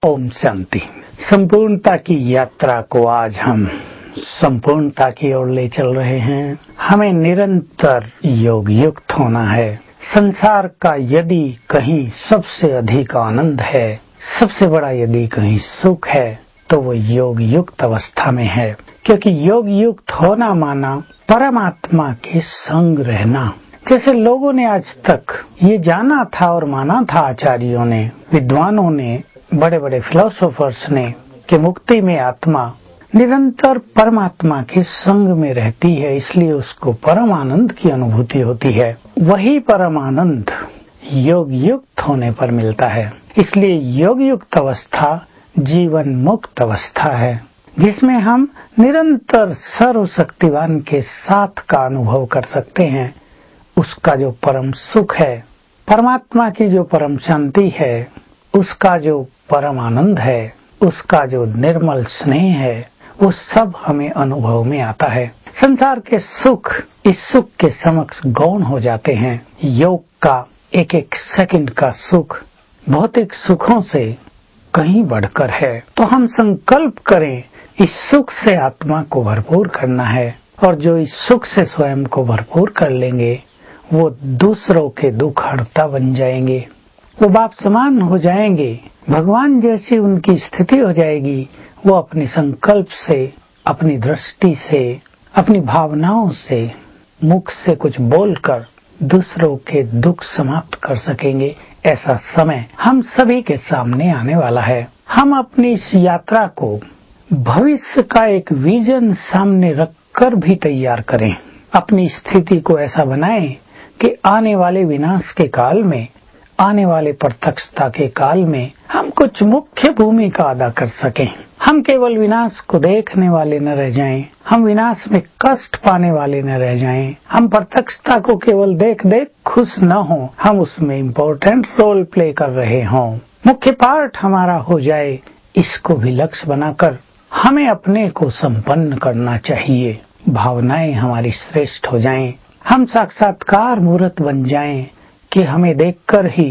ओम शांति। संपूर्णता की यात्रा को आज हम संपूर्णता की ओर ले चल रहे हैं। हमें निरंतर योग युक्त होना है। संसार का यदि कहीं सबसे अधिक आनंद है, सबसे बड़ा यदि कहीं सुख है, तो वो योग युक्त अवस्था में है। क्योंकि योग युक्त होना माना परमात्मा के संग रहना। जैसे लोगों ने आज तक ये जाना था और माना था, आचार्यों ने, विद्वानों ने, बड़े बड़े फिलोसोफर्स ने, कि मुक्ति में आत्मा निरंतर परमात्मा के संग में रहती है, इसलिए उसको परम आनंद की अनुभूति होती है। वही परम आनंद योग युक्त होने पर मिलता है। इसलिए योग युक्त अवस्था जीवन मुक्त अवस्था है, जिसमें हम निरंतर सर्वशक्तिवान के साथ का अनुभव कर सकते हैं। उसका जो परम सुख है, परमात्मा की जो परम शांति है, उसका जो परम आनंद है, उसका जो निर्मल स्नेह है, वो सब हमें अनुभव में आता है। संसार के सुख इस सुख के समक्ष गौण हो जाते हैं। योग का एक एक सेकंड का सुख भौतिक सुखों से कहीं बढ़कर है। तो हम संकल्प करें इस सुख से आत्मा को भरपूर करना है, और जो इस सुख से स्वयं को भरपूर कर लेंगे वो दूसरों के दुख हरता बन जाएंगे। वो बाप समान हो जाएंगे, भगवान जैसी उनकी स्थिति हो जाएगी। वो अपने संकल्प से, अपनी दृष्टि से, अपनी भावनाओं से, मुख से कुछ बोलकर दूसरों के दुख समाप्त कर सकेंगे। ऐसा समय हम सभी के सामने आने वाला है। हम अपनी इस यात्रा को भविष्य का एक विजन सामने रखकर भी तैयार करें। अपनी स्थिति को ऐसा बनाएं कि आने वाले विनाश के काल में, आने वाले प्रत्यक्षता के काल में हम कुछ मुख्य भूमिका अदा कर सकें। हम केवल विनाश को देखने वाले न रह जाएं, हम विनाश में कष्ट पाने वाले न रह जाएं। हम प्रत्यक्षता को केवल देख देख खुश न हो, हम उसमें इम्पोर्टेंट रोल प्ले कर रहे हों, मुख्य पार्ट हमारा हो जाए। इसको भी लक्ष्य बनाकर हमें अपने को संपन्न करना चाहिए। भावनाएं हमारी श्रेष्ठ हो जाएं, हम साक्षात्कार मूर्त बन जाएं कि हमें देखकर ही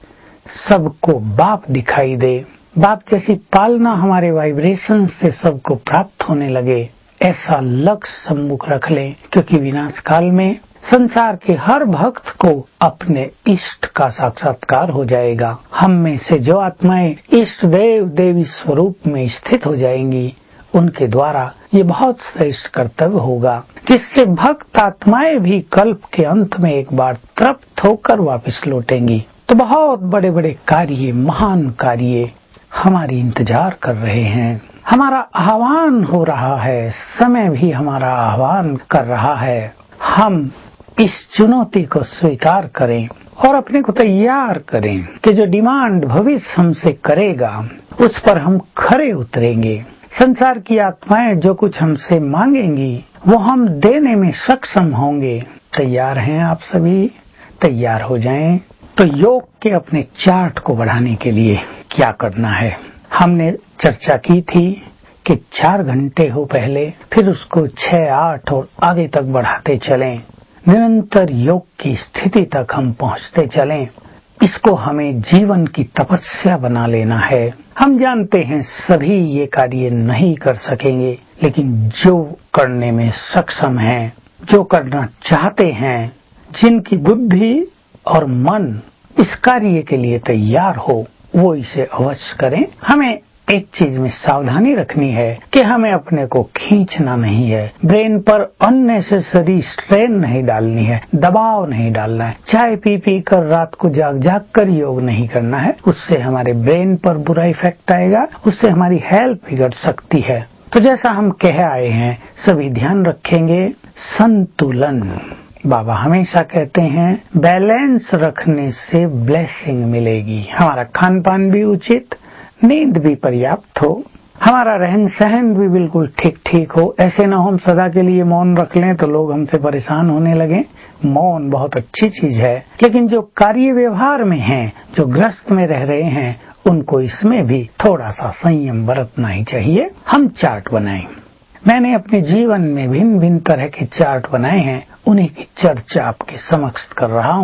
सबको बाप दिखाई दे। बाप जैसी पालना हमारे वाइब्रेशन से सबको प्राप्त होने लगे। ऐसा लक्ष्य सम्मुख रख लें, क्योंकि विनाश काल में संसार के हर भक्त को अपने इष्ट का साक्षात्कार हो जाएगा। हम में से जो आत्माएं इष्ट देव देवी स्वरूप में स्थित हो जाएंगी, उनके द्वारा ये बहुत श्रेष्ठ कर्तव्य होगा, जिससे भक्त आत्माएं भी कल्प के अंत में एक बार तृप्त होकर वापस लौटेंगी। तो बहुत बड़े बड़े कार्य, महान कार्य हमारी इंतजार कर रहे हैं। हमारा आह्वान हो रहा है, समय भी हमारा आह्वान कर रहा है। हम इस चुनौती को स्वीकार करें और अपने को तैयार करें कि जो डिमांड भविष्य हमसे करेगा उस पर हम खरे उतरेंगे। संसार की आत्माएं जो कुछ हमसे मांगेंगी वो हम देने में सक्षम होंगे। तैयार हैं आप सभी? तैयार हो जाएं। तो योग के अपने चार्ट को बढ़ाने के लिए क्या करना है? हमने चर्चा की थी कि 4 घंटे हो पहले, फिर उसको 6, 8 और आगे तक बढ़ाते चलें। निरंतर योग की स्थिति तक हम पहुंचते चलें। इसको हमें जीवन की तपस्या बना लेना है। हम जानते हैं सभी ये कार्य नहीं कर सकेंगे, लेकिन जो करने में सक्षम हैं, जो करना चाहते हैं, जिनकी बुद्धि और मन इस कार्य के लिए तैयार हो, वो इसे अवश्य करें। हमें एक चीज में सावधानी रखनी है कि हमें अपने को खींचना नहीं है, ब्रेन पर अननेसेसरी स्ट्रेन नहीं डालनी है, दबाव नहीं डालना है। चाय पी पी कर रात को जाग जाग कर योग नहीं करना है, उससे हमारे ब्रेन पर बुरा इफेक्ट आएगा, उससे हमारी हेल्थ बिगड़ सकती है। तो जैसा हम कह आए हैं, सभी ध्यान रखेंगे। संतुलन, बाबा हमेशा कहते हैं बैलेंस रखने से ब्लेसिंग मिलेगी। हमारा खान पान भी उचित, नींद भी पर्याप्त हो, हमारा रहन सहन भी बिल्कुल ठीक ठीक हो। ऐसे ना हम सदा के लिए मौन रख लें तो लोग हमसे परेशान होने लगे। मौन बहुत अच्छी चीज है, लेकिन जो कार्य व्यवहार में हैं, जो ग्रस्त में रह रहे हैं, उनको इसमें भी थोड़ा सा संयम बरतना ही चाहिए। हम चार्ट बनाएं। मैंने अपने जीवन में भिन्न भिन्न तरह के चार्ट बनाए हैं, उन्हीं की चर्चा आपके समक्ष कर रहा हूँ।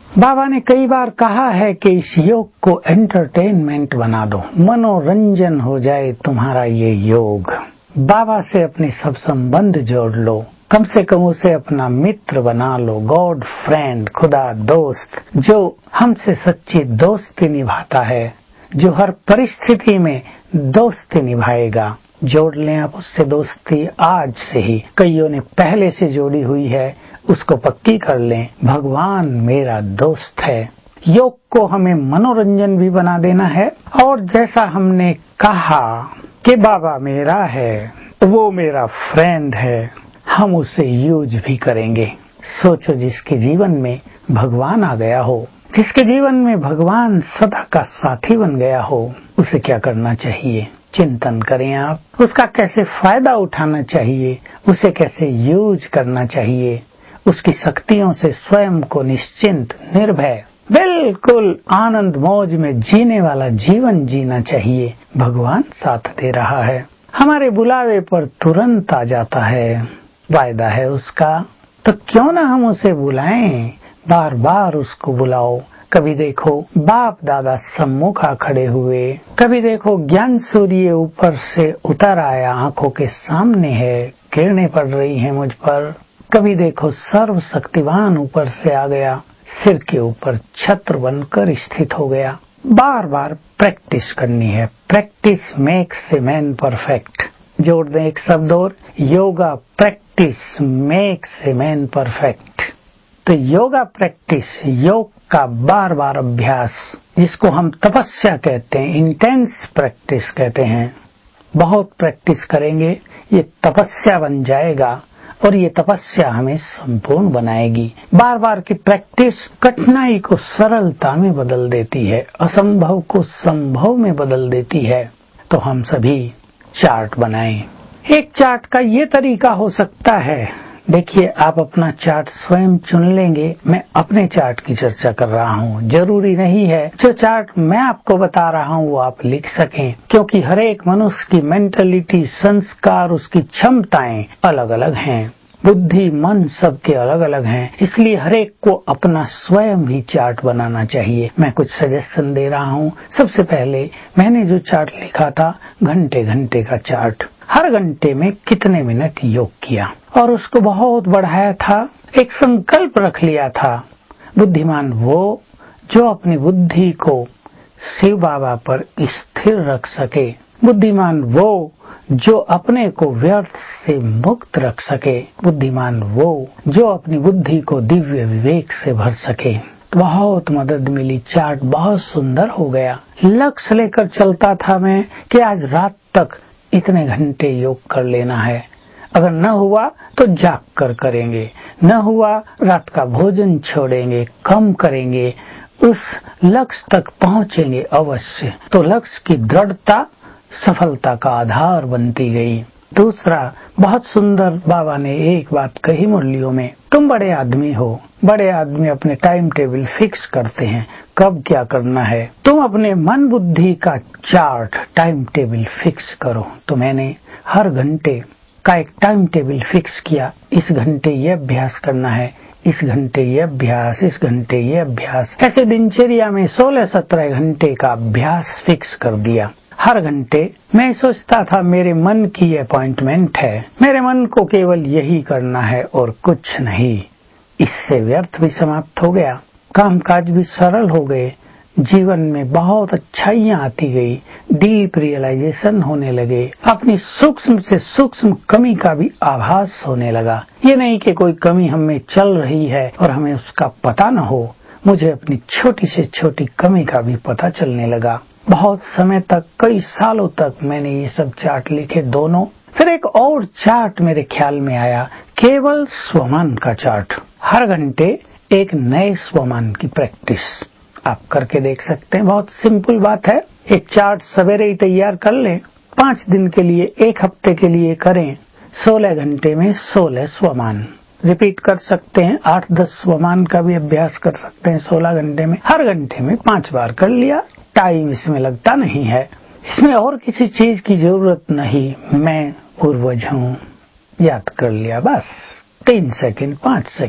बाबा ने कई बार कहा है कि इस योग को एंटरटेनमेंट बना दो, मनोरंजन हो जाए तुम्हारा ये योग। बाबा से अपने सब संबंध जोड़ लो, कम से कम उसे अपना मित्र बना लो, गॉड फ्रेंड, खुदा दोस्त, जो हमसे सच्ची दोस्ती निभाता है, जो हर परिस्थिति में दोस्ती निभाएगा। जोड़ लें आप उससे दोस्ती आज से ही। कईयों ने पहले से जोड़ी हुई है, उसको पक्की कर लें। भगवान मेरा दोस्त है। योग को हमें मनोरंजन भी बना देना है, और जैसा हमने कहा कि बाबा मेरा है, वो मेरा फ्रेंड है, हम उसे यूज भी करेंगे। सोचो, जिसके जीवन में भगवान आ गया हो, जिसके जीवन में भगवान सदा का साथी बन गया हो, उसे क्या करना चाहिए? चिंतन करें आप, उसका कैसे फायदा उठाना चाहिए, उसे कैसे यूज करना चाहिए। उसकी शक्तियों से स्वयं को निश्चिंत, निर्भय, बिल्कुल आनंद मौज में जीने वाला जीवन जीना चाहिए। भगवान साथ दे रहा है, हमारे बुलावे पर तुरंत आ जाता है, वायदा है उसका। तो क्यों ना हम उसे बुलाएं, बार बार उसको बुलाओ। कभी देखो बाप दादा सम्मुख आ खड़े हुए, कभी देखो ज्ञान सूर्य ऊपर से उतर आया, आंखों के सामने है, किरणें पड़ रही हैं मुझ पर। कभी देखो सर्व शक्तिवान ऊपर से आ गया, सिर के ऊपर छत्र बनकर स्थित हो गया। बार बार प्रैक्टिस करनी है। Practice makes a man perfect. जोड़ दें एक शब्द और, yoga practice makes a man perfect. तो योगा प्रैक्टिस, योग का बार बार अभ्यास, जिसको हम तपस्या कहते हैं, इंटेंस प्रैक्टिस कहते हैं। बहुत प्रैक्टिस करेंगे, ये तपस्या बन जाएगा, और ये तपस्या हमें संपूर्ण बनाएगी। बार बार की प्रैक्टिस कठिनाई को सरलता में बदल देती है, असंभव को संभव में बदल देती है। तो हम सभी चार्ट बनाएं। एक चार्ट का ये तरीका हो सकता है, देखिए आप अपना चार्ट स्वयं चुन लेंगे। मैं अपने चार्ट की चर्चा कर रहा हूँ, जरूरी नहीं है जो चार्ट मैं आपको बता रहा हूँ वो आप लिख सकें, क्योंकि हर एक मनुष्य की मेंटलिटी, संस्कार, उसकी क्षमताएं अलग अलग हैं। बुद्धि, मन सबके अलग अलग हैं, इसलिए हर एक को अपना स्वयं ही चार्ट बनाना चाहिए। मैं कुछ सजेशन दे रहा हूँ। सबसे पहले मैंने जो चार्ट लिखा था, घंटे घंटे का चार्ट, हर घंटे में कितने मिनट योग किया, और उसको बहुत बढ़ाया था। एक संकल्प रख लिया था, बुद्धिमान वो जो अपनी बुद्धि को शिव बाबा पर स्थिर रख सके, बुद्धिमान वो जो अपने को व्यर्थ से मुक्त रख सके, बुद्धिमान वो जो अपनी बुद्धि को दिव्य विवेक से भर सके। बहुत मदद मिली, चार्ट बहुत सुंदर हो गया। लक्ष्य लेकर चलता था मैं कि आज रात तक इतने घंटे योग कर लेना है। अगर न हुआ तो जाग कर करेंगे, न हुआ रात का भोजन छोड़ेंगे, कम करेंगे, उस लक्ष्य तक पहुंचेंगे अवश्य। तो लक्ष्य की दृढ़ता सफलता का आधार बनती गई। दूसरा, बहुत सुंदर बाबा ने एक बात कही मुरलियों में, तुम बड़े आदमी हो, बड़े आदमी अपने टाइम टेबल फिक्स करते हैं, कब क्या करना है। तुम अपने मन बुद्धि का चार्ट, टाइम टेबल फिक्स करो। तो मैंने हर घंटे का एक टाइम टेबल फिक्स किया। इस घंटे ये अभ्यास करना है, इस घंटे ये अभ्यास, इस घंटे ये अभ्यास। ऐसे दिनचर्या में 16-17 घंटे का अभ्यास फिक्स कर दिया। हर घंटे मैं सोचता था मेरे मन की अपॉइंटमेंट है, मेरे मन को केवल यही करना है और कुछ नहीं। इससे व्यर्थ भी समाप्त हो गया, कामकाज भी सरल हो गए, जीवन में बहुत अच्छाइयाँ आती गई, डीप रियलाइजेशन होने लगे, अपनी सूक्ष्म से सूक्ष्म कमी का भी आभास होने लगा। ये नहीं कि कोई कमी हमें चल रही है और हमें उसका पता न हो, मुझे अपनी छोटी से छोटी कमी का भी पता चलने लगा। बहुत समय तक, कई सालों तक मैंने ये सब चार्ट लिखे दोनों। फिर एक और चार्ट मेरे ख्याल में आया, केवल स्वमान का चार्ट। हर घंटे एक नए स्वमान की प्रैक्टिस आप करके देख सकते हैं। बहुत सिंपल बात है, एक चार्ट सवेरे ही तैयार कर लें, 5 दिन के लिए, 1 हफ्ते के लिए करें। 16 घंटे में 16 स्वमान रिपीट कर सकते हैं, 8-10 स्वमान का भी अभ्यास कर सकते हैं 16 घंटे में। हर घंटे में 5 बार कर लिया, टाइम इसमें लगता नहीं है, इसमें और किसी चीज की जरूरत नहीं। मैं पूर्वज हूँ, याद कर लिया, बस 3 सेकंड, 5 सेकंड।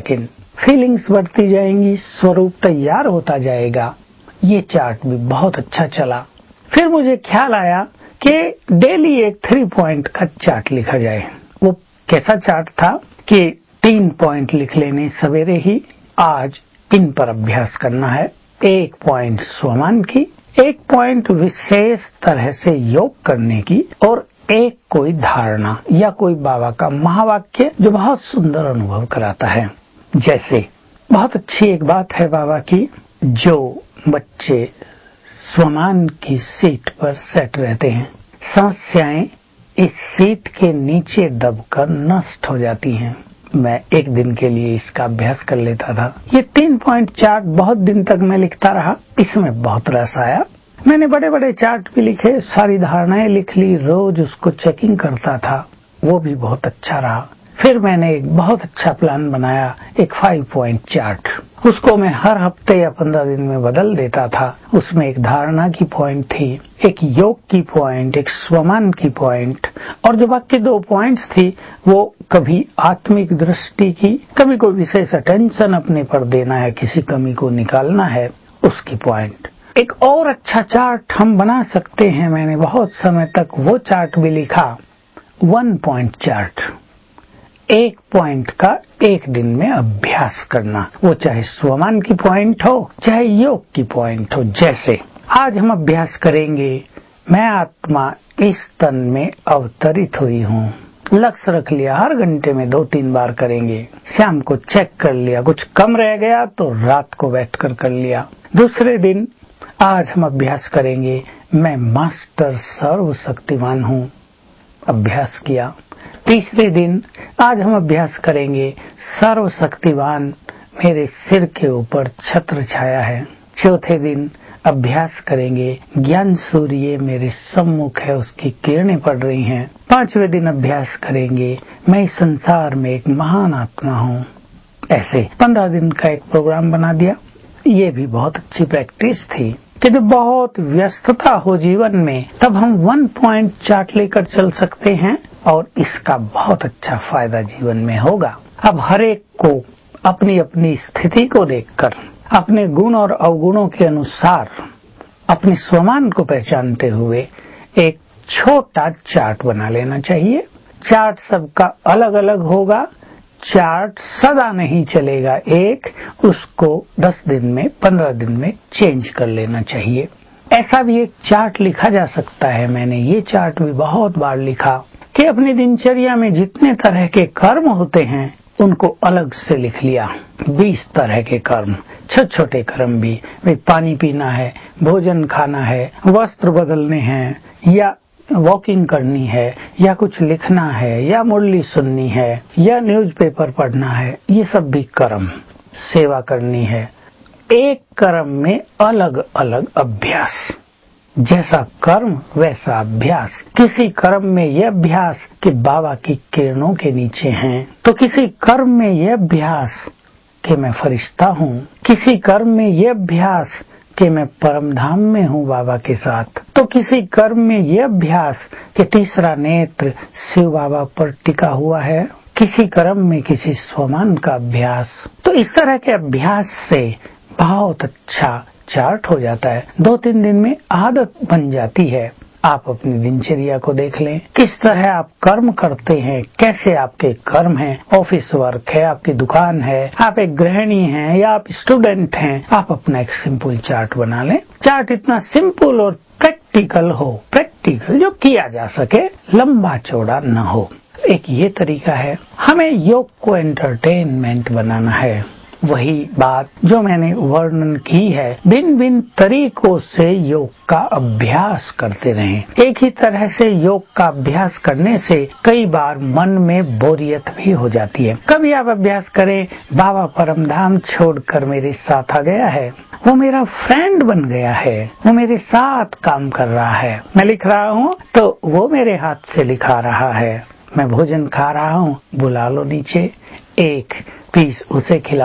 फीलिंग्स बढ़ती जाएंगी, स्वरूप तैयार होता जाएगा। ये चार्ट भी बहुत अच्छा चला। फिर मुझे ख्याल आया कि डेली एक 3 पॉइंट का चार्ट लिखा जाए। वो कैसा चार्ट था कि 3 पॉइंट लिख लेने सवेरे ही, आज इन पर अभ्यास करना है। 1 पॉइंट स्वमान की, 1 पॉइंट विशेष तरह से योग करने की, और एक कोई धारणा या कोई बाबा का महावाक्य जो बहुत सुंदर अनुभव कराता है। जैसे बहुत अच्छी एक बात है बाबा की, जो बच्चे स्वमान की सीट पर सेट रहते हैं, समस्याएं इस सीट के नीचे दबकर नष्ट हो जाती हैं। मैं एक दिन के लिए इसका अभ्यास कर लेता था। ये 3 पॉइंट चार्ट बहुत दिन तक मैं लिखता रहा। इसमें बहुत रस आया। मैंने बड़े बड़े चार्ट भी लिखे, सारी धारणाएं लिख ली, रोज उसको चेकिंग करता था। वो भी बहुत अच्छा रहा। फिर मैंने एक बहुत अच्छा प्लान बनाया, एक 5 पॉइंट चार्ट। उसको मैं हर हफ्ते या 15 दिन में बदल देता था। उसमें एक धारणा की पॉइंट थी, एक योग की पॉइंट, एक स्वमान की पॉइंट, और जो बाकी 2 पॉइंट्स थी वो कभी आत्मिक दृष्टि की, कभी कोई विशेष अटेंशन अपने पर देना है, किसी कमी को निकालना है, उसकी पॉइंट। एक और अच्छा चार्ट हम बना सकते हैं। मैंने बहुत समय तक वो चार्ट भी लिखा, 1 पॉइंट चार्ट। 1 पॉइंट का एक दिन में अभ्यास करना, वो चाहे स्वमान की पॉइंट हो चाहे योग की पॉइंट हो। जैसे आज हम अभ्यास करेंगे, मैं आत्मा इस तन में अवतरित हुई हूँ। लक्ष्य रख लिया, हर घंटे में 2-3 बार करेंगे। शाम को चेक कर लिया, कुछ कम रह गया तो रात को बैठकर कर लिया। दूसरे दिन आज हम अभ्यास करेंगे, मैं मास्टर सर्वशक्तिमान हूँ, अभ्यास किया। तीसरे दिन आज हम अभ्यास करेंगे, सर्वशक्तिवान मेरे सिर के ऊपर छत्र छाया है। चौथे दिन अभ्यास करेंगे, ज्ञान सूर्य मेरे सम्मुख है, उसकी किरणें पड़ रही हैं। 5वें दिन अभ्यास करेंगे, मैं इस संसार में एक महान आत्मा हूँ। ऐसे 15 दिन का एक प्रोग्राम बना दिया। ये भी बहुत अच्छी प्रैक्टिस थी कि जब बहुत व्यस्तता हो जीवन में, तब हम 1 पॉइंट चार्ट लेकर चल सकते हैं और इसका बहुत अच्छा फायदा जीवन में होगा। अब हर एक को अपनी अपनी स्थिति को देखकर, अपने गुण और अवगुणों के अनुसार, अपने स्वमान को पहचानते हुए एक छोटा चार्ट बना लेना चाहिए। चार्ट सबका अलग अलग होगा। चार्ट सदा नहीं चलेगा एक, उसको 10 दिन में, 15 दिन में चेंज कर लेना चाहिए। ऐसा भी एक चार्ट लिखा जा सकता है। मैंने ये चार्ट भी बहुत बार लिखा कि अपनी दिनचर्या में जितने तरह के कर्म होते हैं उनको अलग से लिख लिया। 20 तरह के कर्म, छोटे छोटे कर्म भी, भाई पानी पीना है, भोजन खाना है, वस्त्र बदलने हैं, या वॉकिंग करनी है, या कुछ लिखना है, या मुरली सुननी है, या न्यूज़पेपर पढ़ना है, ये सब भी कर्म। सेवा करनी है, एक कर्म में अलग अलग अभ्यास। जैसा कर्म वैसा अभ्यास। किसी कर्म में यह अभ्यास कि बाबा की किरणों के नीचे हैं, तो किसी कर्म में यह अभ्यास कि मैं फरिश्ता हूँ, किसी कर्म में यह अभ्यास कि मैं परम धाम में हूँ बाबा के साथ, तो किसी कर्म में यह अभ्यास कि तीसरा नेत्र शिव बाबा पर टिका हुआ है, किसी कर्म में किसी स्वमान का अभ्यास। तो इस तरह के अभ्यास से बहुत अच्छा चार्ट हो जाता है। 2-3 दिन में आदत बन जाती है। आप अपनी दिनचर्या को देख लें, किस तरह आप कर्म करते हैं, कैसे आपके कर्म हैं, ऑफिस वर्क है, आपकी दुकान है, आप एक गृहिणी हैं या आप स्टूडेंट हैं, आप अपना एक सिंपल चार्ट बना लें। चार्ट इतना सिंपल और प्रैक्टिकल हो, प्रैक्टिकल जो किया जा सके, लंबा चौड़ा न हो। एक ये तरीका है। हमें योग को एंटरटेनमेंट बनाना है। वही बात जो मैंने वर्णन की है, भिन्न भिन्न तरीकों से योग का अभ्यास करते रहें। एक ही तरह से योग का अभ्यास करने से कई बार मन में बोरियत भी हो जाती है। कभी आप अभ्यास करें, बाबा परमधाम छोड़कर मेरे साथ आ गया है, वो मेरा फ्रेंड बन गया है, वो मेरे साथ काम कर रहा है। मैं लिख रहा हूँ तो वो मेरे हाथ से लिखा रहा है। मैं भोजन खा रहा हूँ, बुला लो नीचे, एक पीस उसे खिलाओ,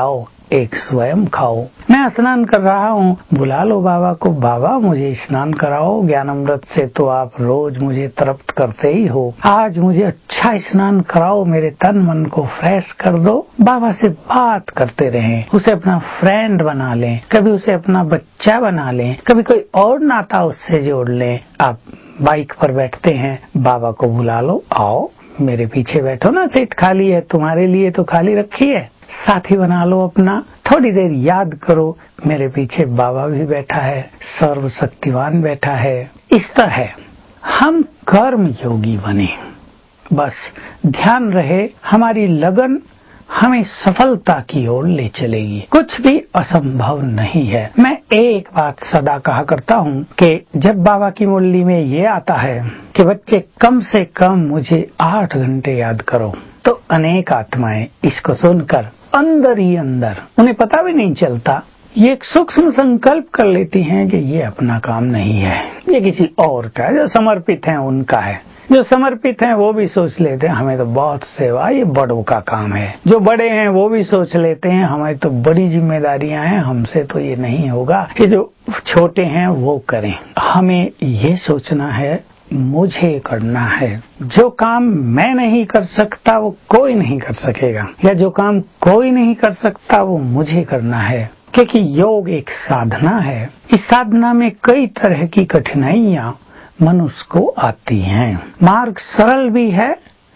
एक स्वयं खाओ। मैं स्नान कर रहा हूँ, बुला लो बाबा को, बाबा मुझे स्नान कराओ, ज्ञानामृत से तो आप रोज मुझे तृप्त करते ही हो, आज मुझे अच्छा स्नान कराओ, मेरे तन मन को फ्रेश कर दो। बाबा से बात करते रहें, उसे अपना फ्रेंड बना लें, कभी उसे अपना बच्चा बना लें, कभी कोई और नाता उससे जोड़ लें। आप बाइक पर बैठते हैं, बाबा को बुला लो, आओ मेरे पीछे बैठो ना, सीट खाली है, तुम्हारे लिए तो खाली रखी है। साथी बना लो अपना, थोड़ी देर याद करो मेरे पीछे बाबा भी बैठा है, सर्वशक्तिवान बैठा है। इस तरह हम कर्म योगी बने, बस ध्यान रहे हमारी लगन हमें सफलता की ओर ले चलेगी। कुछ भी असंभव नहीं है। मैं एक बात सदा कहा करता हूँ कि जब बाबा की मुरली में ये आता है कि बच्चे कम से कम मुझे 8 घंटे याद करो, तो अनेक आत्माएं इसको सुनकर अंदर ही अंदर, उन्हें पता भी नहीं चलता, ये एक सूक्ष्म संकल्प कर लेती हैं कि ये अपना काम नहीं है, ये किसी और का है, जो समर्पित है उनका है। जो समर्पित हैं वो भी सोच लेते हैं हमें तो बहुत सेवा, ये बड़ों का काम है। जो बड़े हैं वो भी सोच लेते हैं हमारी तो बड़ी जिम्मेदारियां हैं, हमसे तो ये नहीं होगा, कि जो छोटे हैं वो करें। हमें ये सोचना है मुझे करना है, जो काम मैं नहीं कर सकता वो कोई नहीं कर सकेगा, या जो काम कोई नहीं कर सकता वो मुझे करना है। क्योंकि योग एक साधना है, इस साधना में कई तरह की कठिनाइयां मनुष्य को आती हैं। मार्ग सरल भी है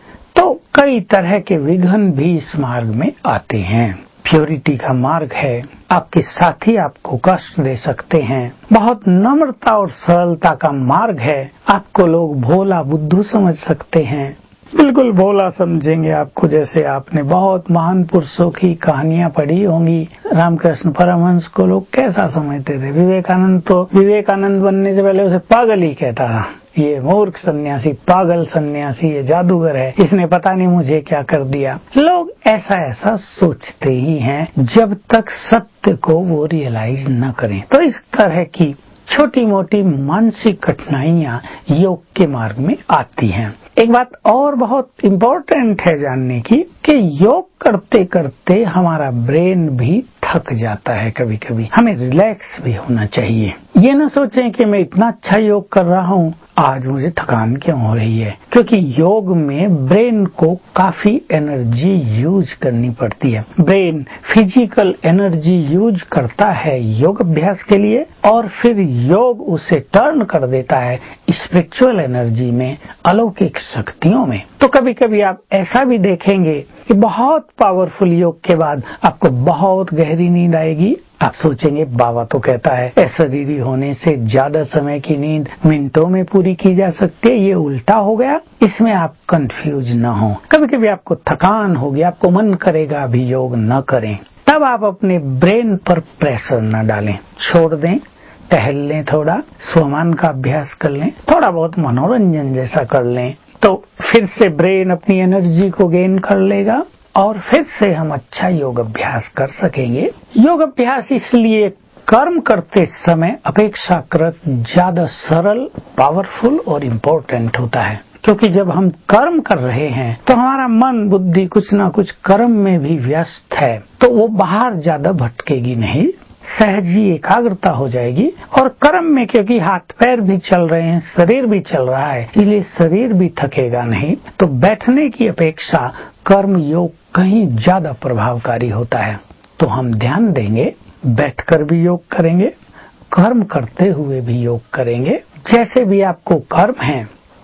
तो कई तरह के विघ्न भी इस मार्ग में आते हैं। प्योरिटी का मार्ग है, आपके साथी आपको कष्ट दे सकते हैं। बहुत नम्रता और सरलता का मार्ग है, आपको लोग भोला बुद्धू समझ सकते हैं, बिल्कुल भोला समझेंगे आपको। जैसे आपने बहुत महान पुरुषों की कहानियां पढ़ी होंगी, रामकृष्ण परमहंस को लोग कैसा समझते थे, विवेकानंद तो विवेकानंद बनने से पहले उसे पागल ही कहता था, ये मूर्ख सन्यासी, पागल सन्यासी, ये जादूगर है, इसने पता नहीं मुझे क्या कर दिया। लोग ऐसा सोचते ही हैं जब तक सत्य को वो रियलाइज न करें। तो इस तरह की छोटी मोटी मानसिक कठिनाइयां योग के मार्ग में आती हैं। एक बात और बहुत इम्पोर्टेंट है जानने की कि योग करते करते हमारा ब्रेन भी थक जाता है। कभी कभी हमें रिलैक्स भी होना चाहिए। ये ना सोचें कि मैं इतना अच्छा योग कर रहा हूँ, आज मुझे थकान क्यों हो रही है, क्योंकि योग में ब्रेन को काफी एनर्जी यूज करनी पड़ती है। ब्रेन फिजिकल एनर्जी यूज करता है योग अभ्यास के लिए, और फिर योग उसे टर्न कर देता है स्पिरिचुअल एनर्जी में, अलौकिक शक्तियों में। तो कभी कभी आप ऐसा भी देखेंगे कि बहुत पावरफुल योग के बाद आपको बहुत गहरी नींद आएगी। आप सोचेंगे बाबा तो कहता है अशरीरी होने से ज्यादा समय की नींद मिनटों में पूरी की जा सकती है, ये उल्टा हो गया। इसमें आप कंफ्यूज न हो। कभी कभी आपको थकान होगी, आपको मन करेगा अभी योग न करें, तब आप अपने ब्रेन पर प्रेशर न डालें, छोड़ दें, टहल लें, थोड़ा स्वमान का अभ्यास कर लें, थोड़ा बहुत मनोरंजन जैसा कर लें, तो फिर से ब्रेन अपनी एनर्जी को गेन कर लेगा और फिर से हम अच्छा योग अभ्यास कर सकेंगे। योग अभ्यास इसलिए कर्म करते समय अपेक्षाकृत ज्यादा सरल, पावरफुल और इम्पोर्टेंट होता है, क्योंकि जब हम कर्म कर रहे हैं तो हमारा मन बुद्धि कुछ ना कुछ कर्म में भी व्यस्त है, तो वो बाहर ज्यादा भटकेगी नहीं, सहज ही एकाग्रता हो जाएगी। और कर्म में क्योंकि हाथ पैर भी चल रहे हैं, शरीर भी चल रहा है, इसलिए शरीर भी थकेगा नहीं। तो बैठने की अपेक्षा कर्म योग कहीं ज्यादा प्रभावकारी होता है। तो हम ध्यान देंगे, बैठकर भी योग करेंगे, कर्म करते हुए भी योग करेंगे। जैसे भी आपको कर्म है,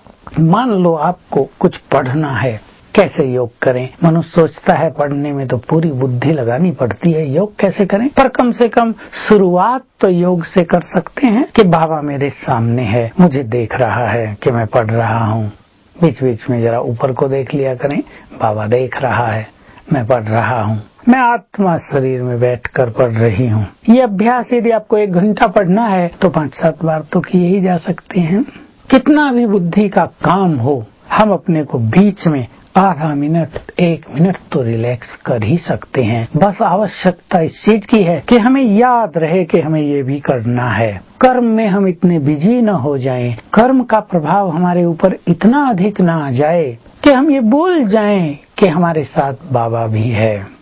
मान लो आपको कुछ पढ़ना है, कैसे योग करें? मनुष्य सोचता है पढ़ने में तो पूरी बुद्धि लगानी पड़ती है, योग कैसे करें? पर कम से कम शुरुआत तो योग से कर सकते हैं कि बाबा मेरे सामने है, मुझे देख रहा है कि मैं पढ़ रहा हूँ। बीच बीच में जरा ऊपर को देख लिया करें, बाबा देख रहा है, मैं पढ़ रहा हूँ, मैं आत्मा शरीर में बैठकर पढ़ रही हूँ। ये अभ्यास यदि आपको 1 घंटा पढ़ना है तो 5-7 बार तो किए ही जा सकते हैं। कितना भी बुद्धि का काम हो, हम अपने को बीच में आधा मिनट 1 मिनट तो रिलैक्स कर ही सकते हैं। बस आवश्यकता इस चीज की है कि हमें याद रहे कि हमें ये भी करना है। कर्म में हम इतने बिजी न हो जाएं, कर्म का प्रभाव हमारे ऊपर इतना अधिक न आ जाए कि हम ये भूल जाएं कि हमारे साथ बाबा भी है।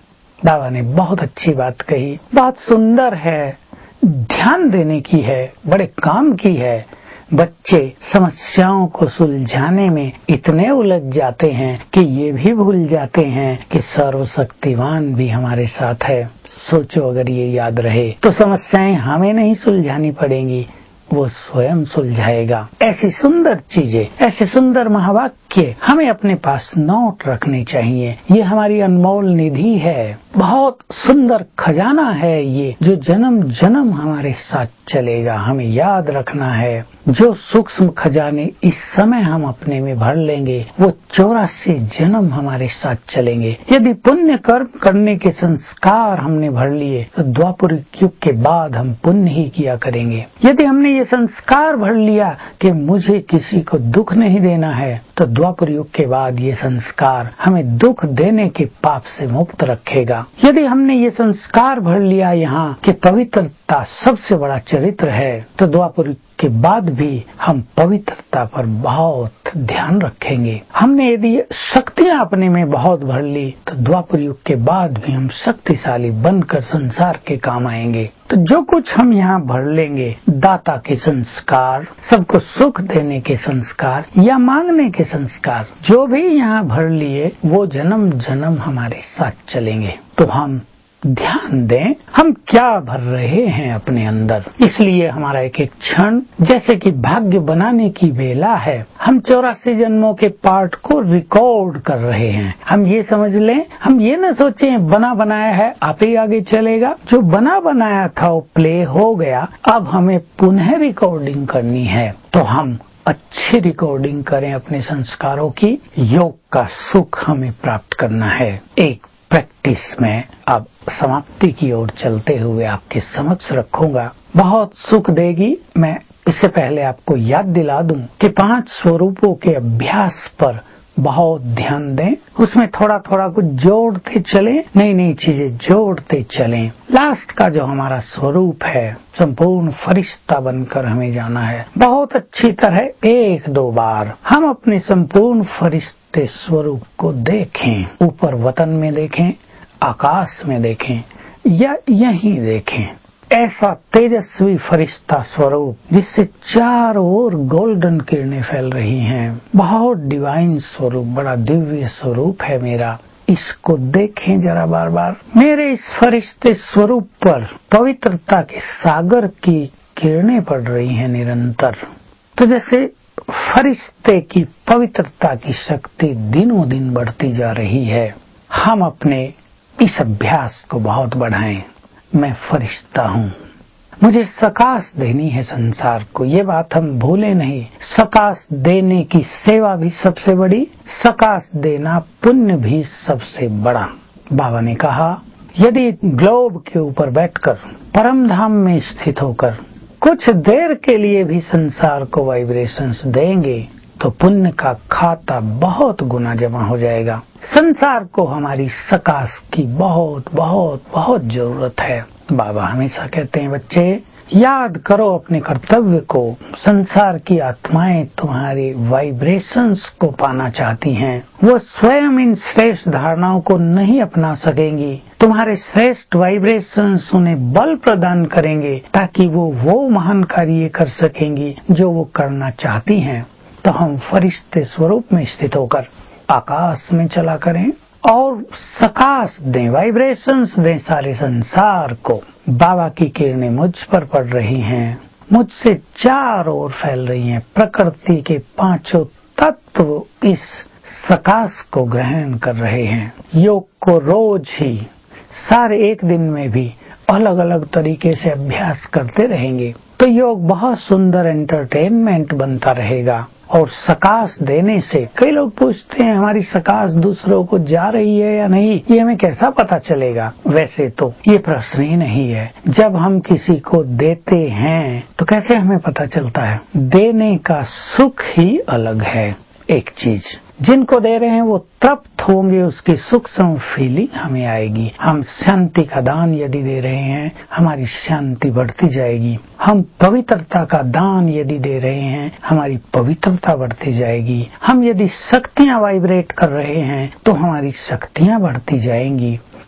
बाबा ने बहुत अच्छी बात कही, बहुत सुंदर है, ध्यान देने की है, बड़े काम की है। बच्चे समस्याओं को सुलझाने में इतने उलझ जाते हैं कि ये भी भूल जाते हैं कि सर्वशक्तिमान भी हमारे साथ है। सोचो, अगर ये याद रहे तो समस्याएं हमें नहीं सुलझानी पड़ेंगी, वो स्वयं सुलझाएगा। ऐसी सुंदर चीजें, ऐसे सुंदर महावाक्य हमें अपने पास नोट रखने चाहिए। ये हमारी अनमोल निधि है, बहुत सुंदर खजाना है ये, जो जन्म जन्म हमारे साथ चलेगा। हमें याद रखना है, जो सूक्ष्म खजाने इस समय हम अपने में भर लेंगे, वो 84 जन्म हमारे साथ चलेंगे। यदि पुण्य कर्म करने के संस्कार हमने भर लिए तो द्वापर युग के बाद हम पुण्य ही किया करेंगे। यदि हमने ये संस्कार भर लिया कि मुझे किसी को दुख नहीं देना है, तो द्वापर युग के बाद ये संस्कार हमें दुख देने के पाप से मुक्त रखेगा। यदि हमने ये संस्कार भर लिया यहाँ कि पवित्रता सबसे बड़ा चरित्र है, तो द्वापर युग के बाद भी हम पवित्रता पर बहुत ध्यान रखेंगे। हमने यदि शक्तियाँ अपने में बहुत भर ली, तो द्वापर युग के बाद भी हम शक्तिशाली बनकर संसार के काम आएंगे। तो जो कुछ हम यहाँ भर लेंगे, दाता के संस्कार, सबको सुख देने के संस्कार या मांगने के संस्कार, जो भी यहाँ भर लिए, वो जन्म जन्म हमारे साथ चलेंगे। तो हम ध्यान दें, हम क्या भर रहे हैं अपने अंदर। इसलिए हमारा एक एक क्षण जैसे कि भाग्य बनाने की वेला है। हम 84 जन्मों के पार्ट को रिकॉर्ड कर रहे हैं। हम ये समझ लें, हम ये न सोचें बना बनाया है आप ही आगे चलेगा। जो बना बनाया था वो प्ले हो गया, अब हमें पुनः रिकॉर्डिंग करनी है। तो हम अच्छी रिकॉर्डिंग करें अपने संस्कारों की। योग का सुख हमें प्राप्त करना है। एक प्रैक्टिस में अब समाप्ति की ओर चलते हुए आपके समक्ष रखूंगा, बहुत सुख देगी। मैं इससे पहले आपको याद दिला दूं कि 5 स्वरूपों के अभ्यास पर बहुत ध्यान दें। उसमें थोड़ा थोड़ा कुछ जोड़ते चलें, नई नई चीजें जोड़ते चलें। लास्ट का जो हमारा स्वरूप है, संपूर्ण फरिश्ता बनकर हमें जाना है। बहुत अच्छी तरह 1-2 बार हम अपने संपूर्ण फरिश्ते स्वरूप को देखें। ऊपर वतन में देखें, आकाश में देखें या यहीं देखें। ऐसा तेजस्वी फरिश्ता स्वरूप जिससे चारों ओर गोल्डन किरणें फैल रही हैं। बहुत डिवाइन स्वरूप, बड़ा दिव्य स्वरूप है मेरा। इसको देखें जरा बार बार। मेरे इस फरिश्ते स्वरूप पर पवित्रता के सागर की किरणें पड़ रही हैं निरंतर। तो जैसे फरिश्ते की पवित्रता की शक्ति दिनों दिन बढ़ती जा रही है, हम अपने इस अभ्यास को बहुत बढ़ाएं। मैं फरिश्ता हूँ, मुझे सकाश देनी है संसार को। ये बात हम भूले नहीं। सकाश देने की सेवा भी सबसे बड़ी, सकाश देना पुण्य भी सबसे बड़ा। बाबा ने कहा, यदि ग्लोब के ऊपर बैठकर परम धाम में स्थित होकर कुछ देर के लिए भी संसार को वाइब्रेशंस देंगे तो पुण्य का खाता बहुत गुना जमा हो जाएगा। संसार को हमारी सकाश की बहुत बहुत बहुत जरूरत है। बाबा हमेशा कहते हैं, बच्चे याद करो अपने कर्तव्य को। संसार की आत्माएं तुम्हारे वाइब्रेशंस को पाना चाहती हैं। वो स्वयं इन श्रेष्ठ धारणाओं को नहीं अपना सकेंगी। तुम्हारे श्रेष्ठ वाइब्रेशंस उन्हें बल प्रदान करेंगे ताकि वो महान कार्य कर सकेंगी जो वो करना चाहती हैं। तो हम फरिश्ते स्वरूप में स्थित होकर आकाश में चला करें और सकाश दें, वाइब्रेशंस दें सारे संसार को। बाबा की किरणें मुझ पर पड़ रही हैं, मुझसे चारों ओर फैल रही हैं। प्रकृति के 5 तत्व इस सकाश को ग्रहण कर रहे हैं। योग को रोज ही सारे एक दिन में भी अलग अलग तरीके से अभ्यास करते रहेंगे तो योग बहुत सुंदर एंटरटेनमेंट बनता रहेगा। और सकाश देने से कई लोग पूछते हैं, हमारी सकाश दूसरों को जा रही है या नहीं, ये हमें कैसा पता चलेगा? वैसे तो ये प्रश्न ही नहीं है। जब हम किसी को देते हैं तो कैसे हमें पता चलता है? देने का सुख ही अलग है। एक चीज जिनको दे रहे हैं वो तृप्त होंगे, उसकी सूक्ष्म फीलिंग हमें आएगी। हम शांति का दान यदि दे रहे हैं, हमारी शांति बढ़ती जाएगी। हम पवित्रता का दान यदि दे रहे हैं, हमारी पवित्रता बढ़ती जाएगी। हम यदि शक्तियां वाइब्रेट कर रहे हैं तो हमारी शक्तियां बढ़ती जाएंगी।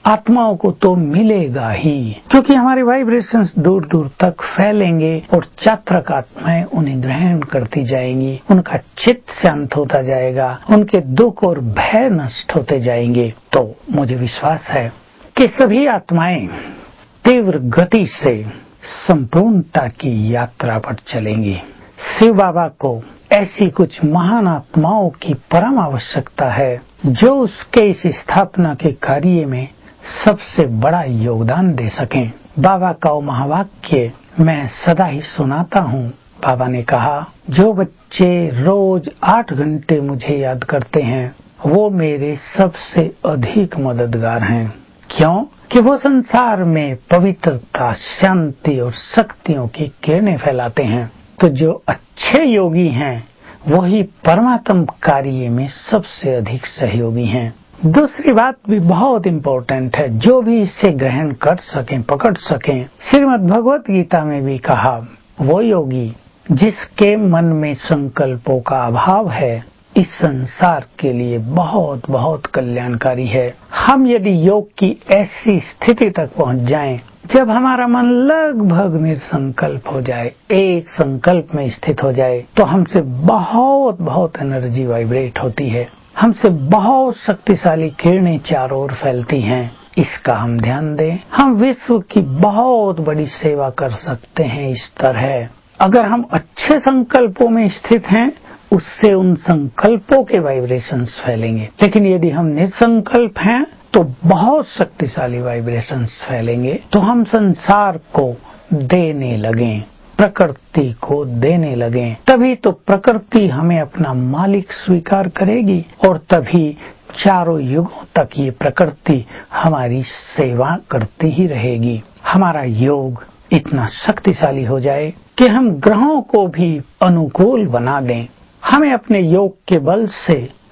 आत्माओं को तो मिलेगा ही, क्योंकि हमारे वाइब्रेशंस दूर दूर तक फैलेंगे और चात्रक आत्माएं उन्हें ग्रहण करती जाएंगी, उनका चित्त शांत होता जाएगा, उनके दुख और भय नष्ट होते जाएंगे। तो मुझे विश्वास है कि सभी आत्माएं तीव्र गति से संपूर्णता की यात्रा पर चलेंगी। शिव बाबा को ऐसी कुछ महान आत्माओं की परम आवश्यकता है जो उसके इस स्थापना के कार्य में सबसे बड़ा योगदान दे सकें। बाबा का वो महावाक्य मैं सदा ही सुनाता हूँ। बाबा ने कहा, जो बच्चे रोज 8 घंटे मुझे याद करते हैं वो मेरे सबसे अधिक मददगार हैं। क्यों? कि वो संसार में पवित्रता, शांति और शक्तियों की किरणें फैलाते हैं। तो जो अच्छे योगी हैं वही परमात्म कार्य में सबसे अधिक सहयोगी हैं। दूसरी बात भी बहुत इम्पोर्टेंट है, जो भी इसे ग्रहण कर सकें, पकड़ सकें। श्रीमद् भगवत गीता में भी कहा, वो योगी जिसके मन में संकल्पों का अभाव है इस संसार के लिए बहुत बहुत कल्याणकारी है। हम यदि योग की ऐसी स्थिति तक पहुंच जाएं, जब हमारा मन लगभग निसंकल्प हो जाए, एक संकल्प में स्थित हो जाए, तो हमसे बहुत बहुत एनर्जी वाइब्रेट होती है, हमसे बहुत शक्तिशाली किरणें चारों ओर फैलती हैं। इसका हम ध्यान दें। हम विश्व की बहुत बड़ी सेवा कर सकते हैं इस तरह। अगर हम अच्छे संकल्पों में स्थित हैं, उससे उन संकल्पों के वाइब्रेशंस फैलेंगे। लेकिन यदि हम निसंकल्प हैं तो बहुत शक्तिशाली वाइब्रेशंस फैलेंगे। तो हम संसार को देने लगें, प्रकृति को देने लगें, तभी तो प्रकृति हमें अपना मालिक स्वीकार करेगी और तभी चारों युगों तक ये प्रकृति हमारी सेवा करती ही रहेगी। हमारा योग इतना शक्तिशाली हो जाए कि हम ग्रहों को भी अनुकूल बना दें। हमें अपने योग के बल से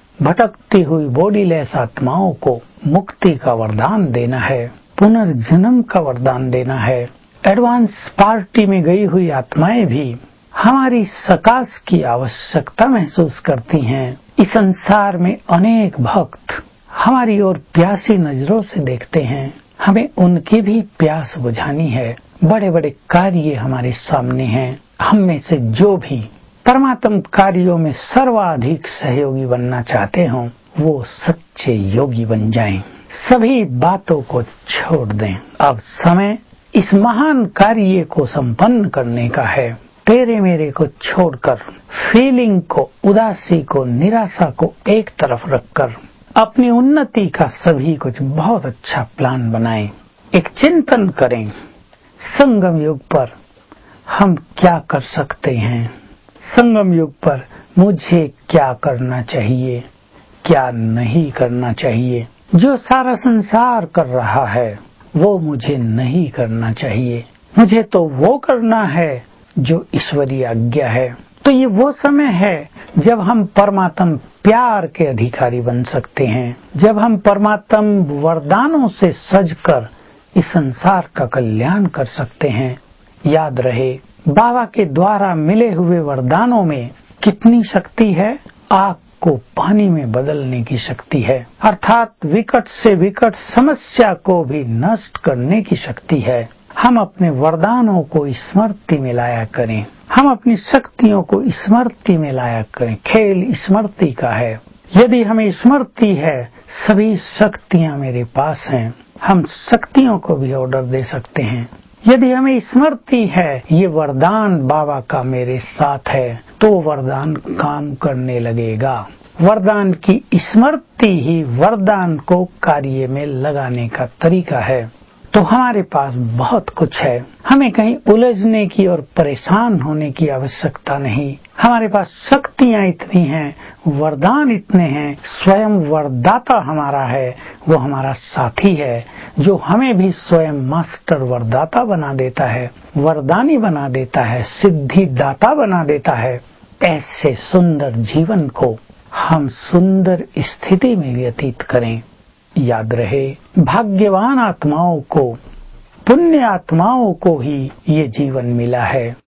भटकती हुई बॉडीलेस आत्माओं को मुक्ति का वरदान देना है, पुनर्जन्म का वरदान देना है। एडवांस पार्टी में गई हुई आत्माएं भी हमारी सकाश की आवश्यकता महसूस करती हैं। इस संसार में अनेक भक्त हमारी ओर प्यासी नजरों से देखते हैं, हमें उनकी भी प्यास बुझानी है। बड़े बड़े कार्य हमारे सामने हैं। हम में से जो भी परमात्म कार्यों में सर्वाधिक सहयोगी बनना चाहते हों, वो सच्चे योगी बन जाएं। सभी बातों को छोड़ दें। अब समय इस महान कार्य को संपन्न करने का है। तेरे मेरे को छोड़कर, फीलिंग को, उदासी को, निराशा को एक तरफ रखकर अपनी उन्नति का सभी कुछ बहुत अच्छा प्लान बनाएं। एक चिंतन करें, संगम युग पर हम क्या कर सकते हैं, संगम युग पर मुझे क्या करना चाहिए, क्या नहीं करना चाहिए। जो सारा संसार कर रहा है वो मुझे नहीं करना चाहिए, मुझे तो वो करना है जो ईश्वरीय आज्ञा है। तो ये वो समय है जब हम परमात्म प्यार के अधिकारी बन सकते हैं, जब हम परमात्म वरदानों से सजकर इस संसार का कल्याण कर सकते हैं। याद रहे, बाबा के द्वारा मिले हुए वरदानों में कितनी शक्ति है। आग को पानी में बदलने की शक्ति है, अर्थात विकट से विकट समस्या को भी नष्ट करने की शक्ति है। हम अपने वरदानों को स्मृति में लाया करें, हम अपनी शक्तियों को स्मृति में लाया करें। खेल स्मृति का है। यदि हमें स्मृति है सभी शक्तियां मेरे पास हैं, हम शक्तियों को भी ऑर्डर दे सकते हैं। यदि हमें स्मृति है ये वरदान बाबा का मेरे साथ है, तो वरदान काम करने लगेगा। वरदान की स्मृति ही वरदान को कार्य में लगाने का तरीका है। तो हमारे पास बहुत कुछ है, हमें कहीं उलझने की और परेशान होने की आवश्यकता नहीं। हमारे पास शक्तियां इतनी हैं, वरदान इतने हैं, स्वयं वरदाता हमारा है, वो हमारा साथी है जो हमें भी स्वयं मास्टर वरदाता बना देता है, वरदानी बना देता है, सिद्धिदाता बना देता है। ऐसे सुंदर जीवन को हम सुंदर स्थिति में व्यतीत करें। याद रहे, भाग्यवान आत्माओं को, पुण्य आत्माओं को ही ये जीवन मिला है।